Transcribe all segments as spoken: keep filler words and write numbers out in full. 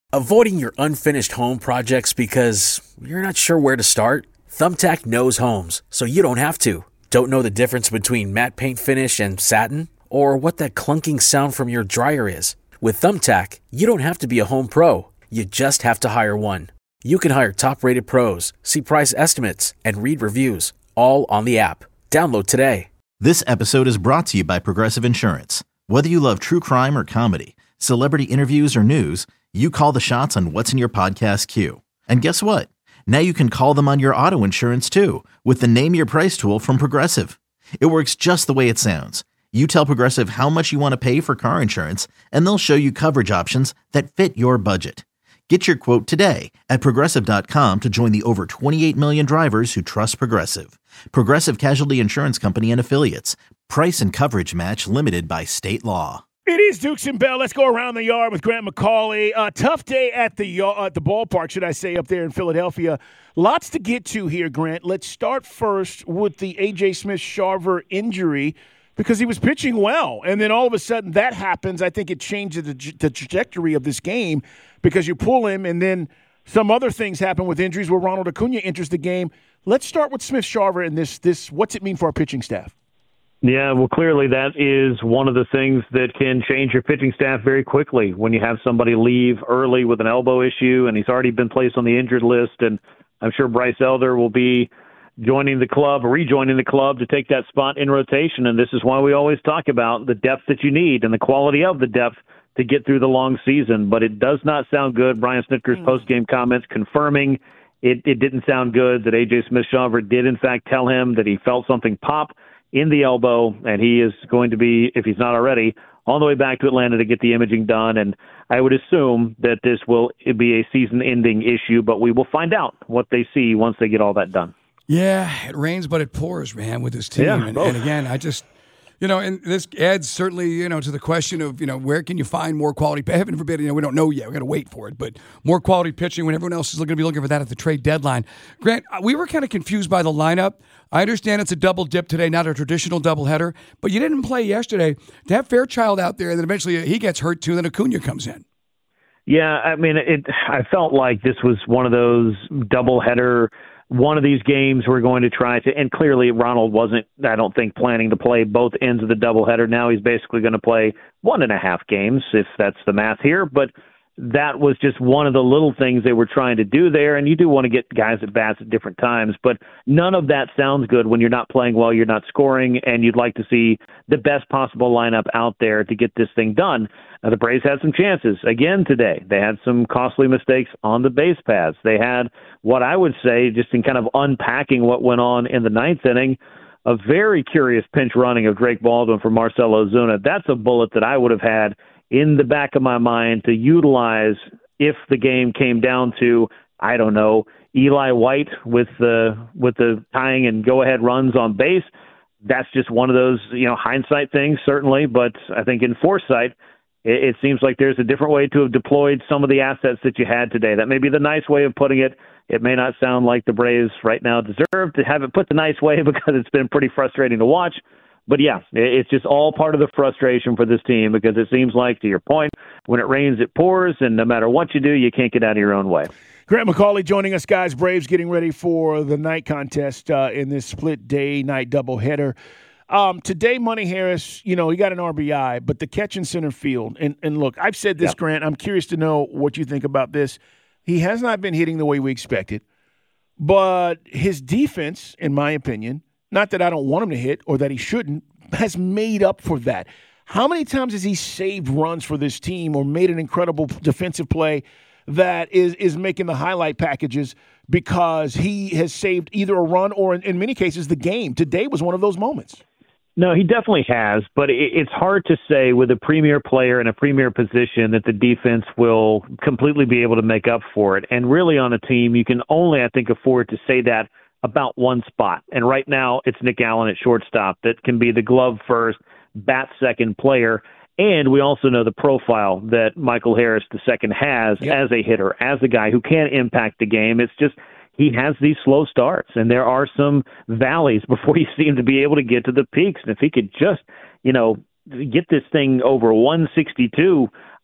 Avoiding your unfinished home projects because you're not sure where to start? Thumbtack knows homes, so you don't have to. Don't know the difference between matte paint finish and satin? Or what that clunking sound from your dryer is? With Thumbtack, you don't have to be a home pro. You just have to hire one. You can hire top-rated pros, see price estimates, and read reviews, all on the app. Download today. This episode is brought to you by Progressive Insurance. Whether you love true crime or comedy, celebrity interviews or news, you call the shots on what's in your podcast queue. And guess what? Now you can call them on your auto insurance too with the Name Your Price tool from Progressive. It works just the way it sounds. You tell Progressive how much you want to pay for car insurance, and they'll show you coverage options that fit your budget. Get your quote today at Progressive dot com to join the over twenty-eight million drivers who trust Progressive. Progressive Casualty Insurance Company and Affiliates. Price and coverage match limited by state law. It is Dukes and Bell. Let's go around the yard with Grant McAuley. Uh, tough day at the uh, at the ballpark, should I say, up there in Philadelphia. Lots to get to here, Grant. Let's start first with the A J. Smith-Shawver injury because he was pitching well. And then all of a sudden that happens. I think it changes the, the trajectory of this game because you pull him and then some other things happen with injuries where Ronald Acuna enters the game. Let's start with Smith-Shawver and this, this. What's it mean for our pitching staff? Yeah, well, clearly that is one of the things that can change your pitching staff very quickly when you have somebody leave early with an elbow issue and he's already been placed on the injured list. And I'm sure Bryce Elder will be joining the club, rejoining the club to take that spot in rotation. And this is why we always talk about the depth that you need and the quality of the depth to get through the long season. But it does not sound good. Brian Snitker's mm. post-game comments confirming it, it didn't sound good, that A J. Smith-Shawver did, in fact, tell him that he felt something pop in the elbow, and he is going to be, if he's not already, on the way back to Atlanta to get the imaging done. And I would assume that this will be a season-ending issue, but we will find out what they see once they get all that done. Yeah, it rains, but it pours, man, with this team. Yeah, and, and again, I just, you know, and this adds certainly, you know, to the question of, you know, where can you find more quality? Heaven forbid, you know, we don't know yet. We've got to wait for it. But more quality pitching when everyone else is going to be looking for that at the trade deadline. Grant, we were kind of confused by the lineup. I understand it's a double dip today, not a traditional doubleheader, but you didn't play yesterday. To have Fairchild out there, and then eventually he gets hurt too, and then Acuna comes in. Yeah, I mean, it. I felt like this was one of those doubleheader. One of these games we're going to try to, and clearly Ronald wasn't, I don't think, planning to play both ends of the doubleheader. Now he's basically going to play one and a half games, if that's the math here. But that was just one of the little things they were trying to do there. And you do want to get guys at bats at different times, but none of that sounds good when you're not playing well, you're not scoring, and you'd like to see the best possible lineup out there to get this thing done. Now, the Braves had some chances again today. They had some costly mistakes on the base paths. They had what I would say, just in kind of unpacking what went on in the ninth inning, a very curious pinch running of Drake Baldwin for Marcell Ozuna. That's a bullet that I would have had in the back of my mind to utilize if the game came down to, I don't know, Eli White with the with the tying and go-ahead runs on base. That's just one of those, you know, hindsight things, certainly. But I think in foresight, it, it seems like there's a different way to have deployed some of the assets that you had today. That may be the nice way of putting it. It may not sound like the Braves right now deserve to have it put the nice way because it's been pretty frustrating to watch. But, yeah, it's just all part of the frustration for this team because it seems like, to your point, when it rains, it pours, and no matter what you do, you can't get out of your own way. Grant McAuley joining us, guys. Braves getting ready for the night contest uh, in this split day-night doubleheader. Um, today, Money Harris, you know, he got an R B I, but the catch in center field. And, and look, I've said this, yeah. Grant. I'm curious to know what you think about this. He has not been hitting the way we expected, but his defense, in my opinion, not that I don't want him to hit or that he shouldn't, has made up for that. How many times has he saved runs for this team or made an incredible defensive play that is is making the highlight packages because he has saved either a run or, in, in many cases, the game? Today was one of those moments. No, he definitely has, but it, it's hard to say with a premier player in a premier position that the defense will completely be able to make up for it. And really on a team, you can only, I think, afford to say that about one spot. And right now it's Nick Allen at shortstop that can be the glove first, bat second player. And we also know the profile that Michael Harris the second has yep. as a hitter, as a guy who can impact the game. It's just he has these slow starts, and there are some valleys before you see him to be able to get to the peaks. And if he could just, you know, get this thing over one sixty-two,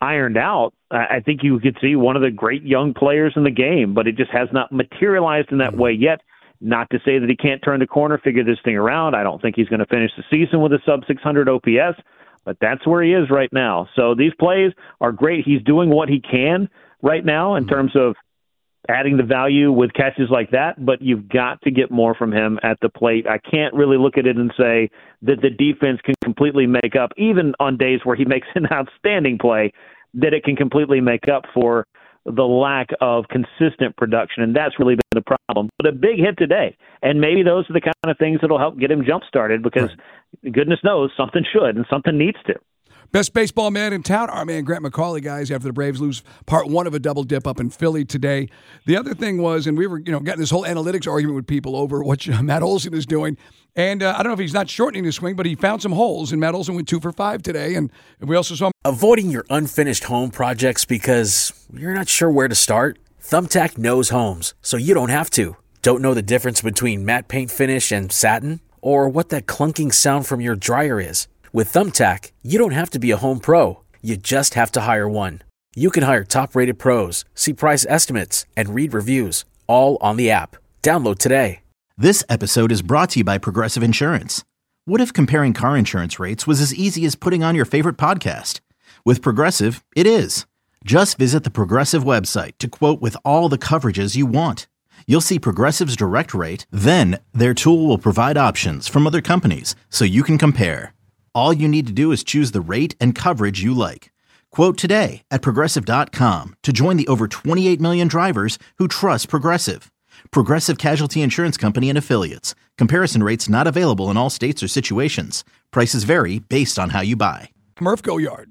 ironed out, I think you could see one of the great young players in the game, but it just has not materialized in that way yet. Not to say that he can't turn the corner, figure this thing around. I don't think he's going to finish the season with a sub six hundred O P S, but that's where he is right now. So these plays are great. He's doing what he can right now in terms of adding the value with catches like that, but you've got to get more from him at the plate. I can't really look at it and say that the defense can completely make up, even on days where he makes an outstanding play, that it can completely make up for the lack of consistent production, and that's really been the problem. But a big hit today, and maybe those are the kind of things that will help get him jump-started because right. goodness knows something should and something needs to. Best baseball man in town, our man Grant McCauley, guys, after the Braves lose part one of a double dip up in Philly today. The other thing was, and we were, you know, getting this whole analytics argument with people over what Matt Olson is doing. And uh, I don't know if he's not shortening his swing, but he found some holes, and Matt Olson went two for five today. And we also saw him avoiding your unfinished home projects because you're not sure where to start. Thumbtack knows homes, so you don't have to. Don't know the difference between matte paint finish and satin, or what that clunking sound from your dryer is. With Thumbtack, you don't have to be a home pro. You just have to hire one. You can hire top-rated pros, see price estimates, and read reviews, all on the app. Download today. This episode is brought to you by Progressive Insurance. What if comparing car insurance rates was as easy as putting on your favorite podcast? With Progressive, it is. Just visit the Progressive website to quote with all the coverages you want. You'll see Progressive's direct rate, then their tool will provide options from other companies so you can compare. All you need to do is choose the rate and coverage you like. Quote today at Progressive dot com to join the over twenty-eight million drivers who trust Progressive. Progressive Casualty Insurance Company and Affiliates. Comparison rates not available in all states or situations. Prices vary based on how you buy. Murph go yard.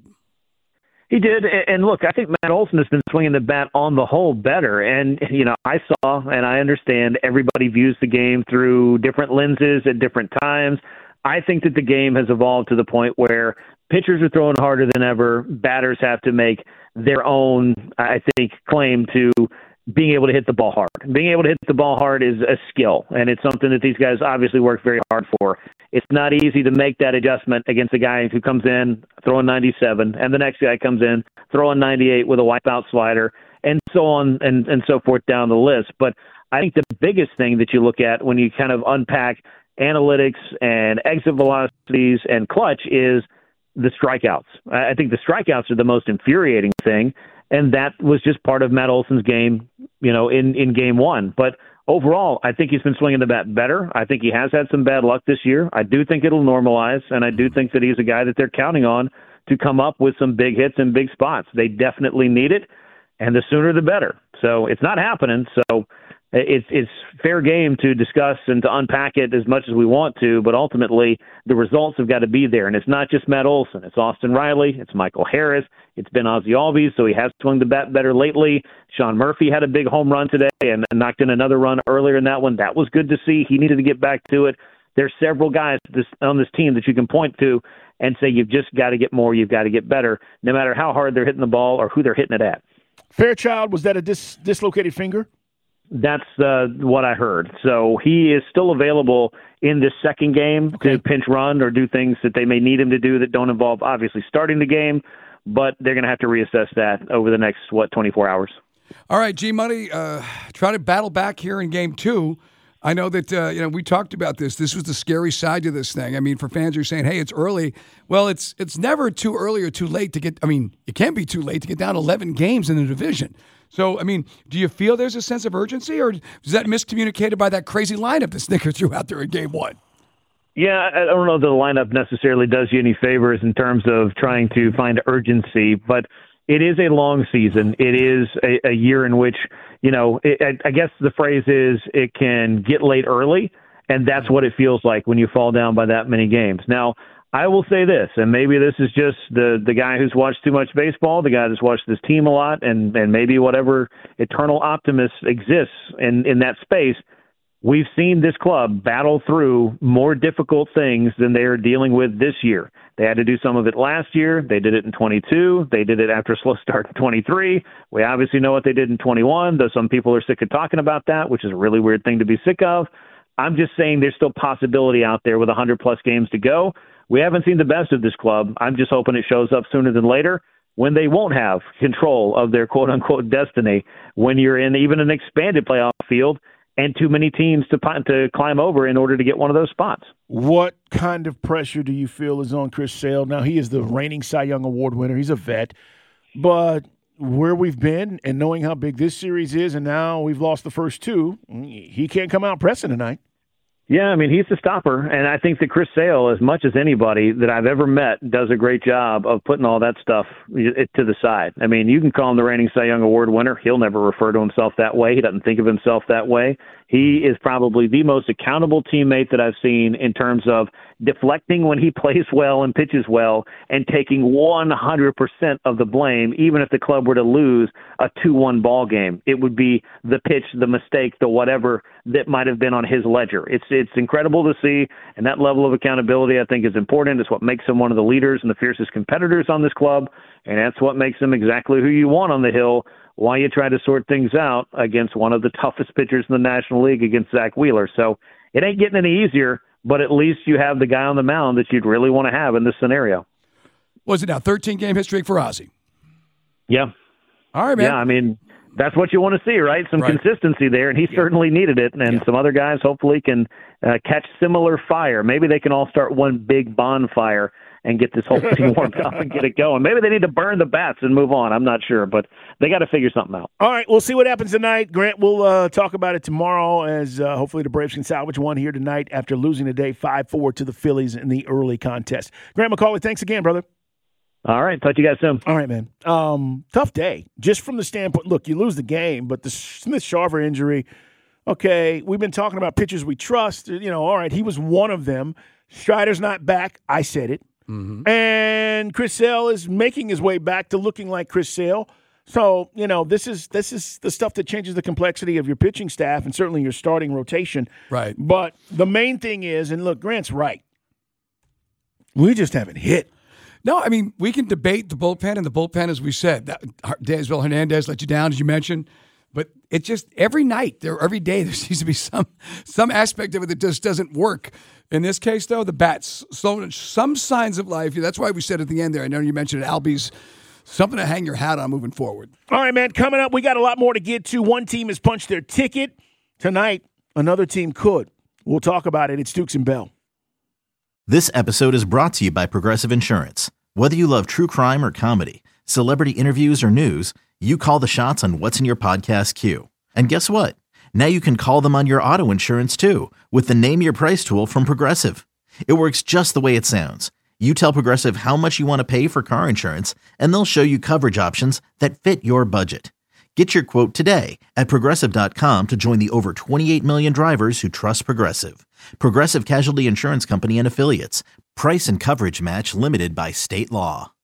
He did, and look, I think Matt Olson has been swinging the bat on the whole better. And, you know, I saw and I understand everybody views the game through different lenses at different times. I think that the game has evolved to the point where pitchers are throwing harder than ever. Batters have to make their own, I think, claim to being able to hit the ball hard. Being able to hit the ball hard is a skill, and it's something that these guys obviously work very hard for. It's not easy to make that adjustment against a guy who comes in throwing ninety-seven, and the next guy comes in throwing ninety-eight with a wipeout slider, and so on and, and so forth down the list. But I think the biggest thing that you look at when you kind of unpack analytics and exit velocities and clutch is the strikeouts. I think the strikeouts are the most infuriating thing, and that was just part of Matt Olson's game, you know, in, in game one. But overall, I think he's been swinging the bat better. I think he has had some bad luck this year. I do think it'll normalize, and I do think that he's a guy that they're counting on to come up with some big hits and big spots. They definitely need it, and the sooner the better. So it's not happening, so It's it's fair game to discuss and to unpack it as much as we want to, but ultimately the results have got to be there. And it's not just Matt Olson. It's Austin Riley. It's Michael Harris. It's been Ozzie Albies, so he has swung the bat better lately. Sean Murphy had a big home run today and knocked in another run earlier in that one. That was good to see. He needed to get back to it. There's several guys this, on this team that you can point to and say you've just got to get more, you've got to get better, no matter how hard they're hitting the ball or who they're hitting it at. Fairchild, was that a dis- dislocated finger? That's uh, what I heard. So he is still available in this second game okay. to pinch run or do things that they may need him to do that don't involve obviously starting the game, but they're going to have to reassess that over the next, what, twenty-four hours. All right, G-Money, uh, try to battle back here in game two. I know that, uh, you know, we talked about this. This was the scary side to this thing. I mean, for fans who are saying, hey, it's early. Well, it's it's never too early or too late to get, I mean, it can be too late to get down eleven games in the division. So, I mean, do you feel there's a sense of urgency, or is that miscommunicated by that crazy lineup that Snicker threw out there in game one? Yeah, I don't know that the lineup necessarily does you any favors in terms of trying to find urgency, but it is a long season. It is a, a year in which, you know, it, I guess the phrase is it can get late early, and that's what it feels like when you fall down by that many games. Now, I will say this, and maybe this is just the, the guy who's watched too much baseball, the guy that's watched this team a lot, and, and maybe whatever eternal optimist exists in, in that space. We've seen this club battle through more difficult things than they are dealing with this year. They had to do some of it last year. They did it in twenty-two. They did it after a slow start in twenty-three. We obviously know what they did in twenty-one, though some people are sick of talking about that, which is a really weird thing to be sick of. I'm just saying there's still possibility out there with one hundred plus games to go. We haven't seen the best of this club. I'm just hoping it shows up sooner than later. when they won't have control of their quote-unquote destiny, when you're in even an expanded playoff field and too many teams to to climb over in order to get one of those spots. What kind of pressure do you feel is on Chris Sale? Now, he is the reigning Cy Young Award winner. He's a vet. But where we've been and knowing how big this series is, and now we've lost the first two, he can't come out pressing tonight. Yeah, I mean, he's the stopper, and I think that Chris Sale, as much as anybody that I've ever met, does a great job of putting all that stuff to the side. I mean, you can call him the reigning Cy Young Award winner. He'll never refer to himself that way. He doesn't think of himself that way. He is probably the most accountable teammate that I've seen in terms of deflecting when he plays well and pitches well and taking one hundred percent of the blame, even if the club were to lose a two one ball game. It would be the pitch, the mistake, the whatever that might have been on his ledger. It's it's incredible to see, and that level of accountability I think is important. It's what makes him one of the leaders and the fiercest competitors on this club, and that's what makes him exactly who you want on the Hill while you try to sort things out against one of the toughest pitchers in the National League, against Zach Wheeler. So it ain't getting any easier, but at least you have the guy on the mound that you'd really want to have in this scenario. Was it now thirteen-game hit streak for Ozzie? Yeah. All right, man. Yeah, I mean, that's what you want to see, right? Some right. consistency there, and he yeah. certainly needed it. And yeah. some other guys hopefully can uh, catch similar fire. Maybe they can all start one big bonfire and get this whole thing warmed up and get it going. Maybe they need to burn the bats and move on. I'm not sure, but they got to figure something out. All right, we'll see what happens tonight. Grant, we'll uh, talk about it tomorrow as uh, hopefully the Braves can salvage one here tonight after losing today five four to the Phillies in the early contest. Grant McAuley, thanks again, brother. All right, talk to you guys soon. All right, man. Um, tough day. Just from the standpoint, look, you lose the game, but the Smith-Shawver injury, okay, we've been talking about pitchers we trust. You know, all right, he was one of them. Strider's not back. I said it. Mm-hmm. And Chris Sale is making his way back to looking like Chris Sale. So, you know, this is this is the stuff that changes the complexity of your pitching staff and certainly your starting rotation. Right. But the main thing is, and look, Grant's right, we just haven't hit. No, I mean, we can debate the bullpen, and the bullpen, as we said, that Dansville Hernandez let you down, as you mentioned. But it just, every night, there, every day, there seems to be some some aspect of it that just doesn't work. In this case, though, the bats, so, some signs of life. That's why we said at the end there, I know you mentioned it, Albies, something to hang your hat on moving forward. All right, man, coming up, we got a lot more to get to. One team has punched their ticket. Tonight, another team could. We'll talk about it. It's Dukes and Bell. This episode is brought to you by Progressive Insurance. Whether you love true crime or comedy, celebrity interviews or news, you call the shots on what's in your podcast queue. And guess what? Now you can call them on your auto insurance too with the Name Your Price tool from Progressive. It works just the way it sounds. You tell Progressive how much you want to pay for car insurance, and they'll show you coverage options that fit your budget. Get your quote today at Progressive dot com to join the over twenty-eight million drivers who trust Progressive. Progressive Casualty Insurance Company and Affiliates. Price and coverage match limited by state law.